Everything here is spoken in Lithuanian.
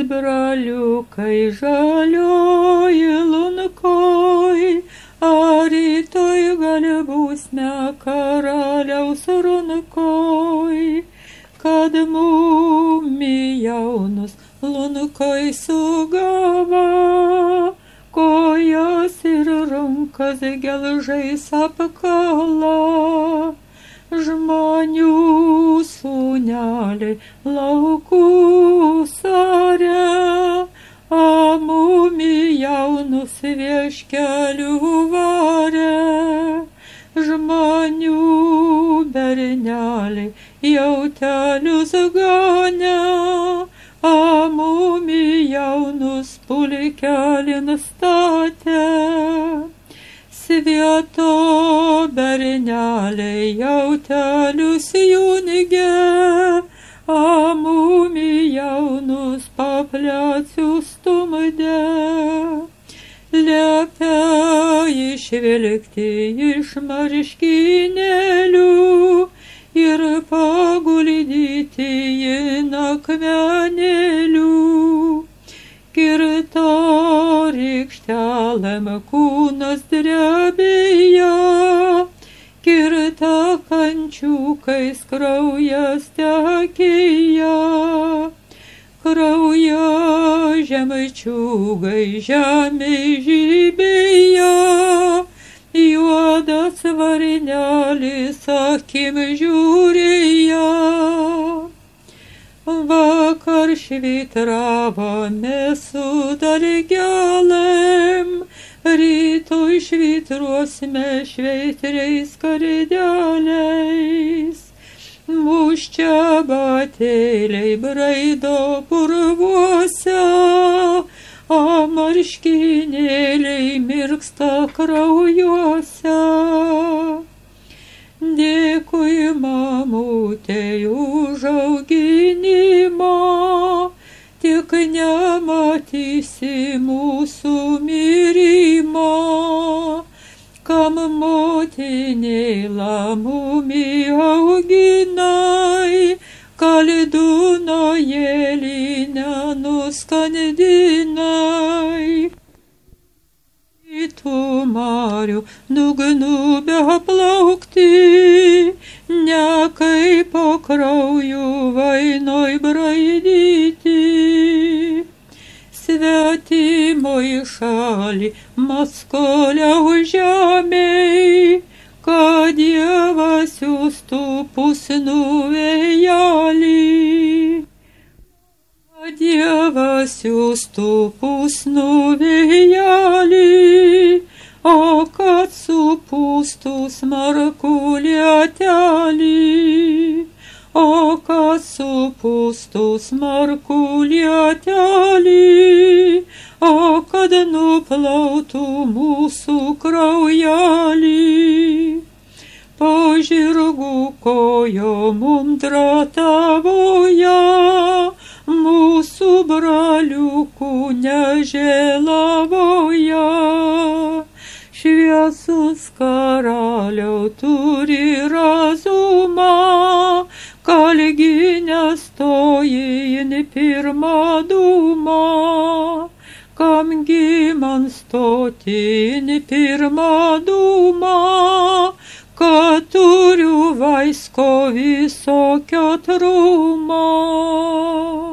braliukai žalioj lunkoj, ar rytoj gal būsme karaliaus runkoj, kad mumi jaunus lunkoj sugava, kojas ir rankas gelžais apkala. Žmonių sūneliai laukų sare, a mumi jaunus vieškelių varė. Žmonių berneliai jautelius ganė, a mumi jaunus pulkelin statė. Svieto berneliai jautelius jungia, a mumi jaunus papliacių stumdė. Liepia išvilkti iš marškinėlių ir paguldyti į akmenėlių. Kirto rykštelėm kūnas drebėjo, kirta kančiukais kraujas tekėjo. Kraujo žemaičiugai žemėj žibėjo, juodas varnelis akim žiūrėjo. Vakar švitravome su dargelėm, rytoj švitruosime šveitriais kardeliais. Mūščia batėliai braido purvuose, a marškinėliai mirksta kraujuose. Dėkui mamutei už auginimą, tik nematysi mūsų mirimo. Kam motinėla mumi auginai, kaldunojelį nenuskandinai. Tų marių dugnu beplaukti, ne kaip po kraujų vainoj braidyti. Svetimoj šalį maskoliau žemėj, kad Dievas siųstų pusnų vėjelį. Dievas siųstų pusnų vėjelį, o kad supūstų smarkų lietelį. O kad supūstų smarkų lietelį, o kad nuplautų mūsų kraujelį. Po žirgų kojo mundra tavoje, mūsų braliukų nežėlavoje. Šviesus karaliau turi razumą, kalgi nestoji į pirmą dūmą. Kamgi man stoti į pirmą dūmą, kad turiu vaisko visokio trumo.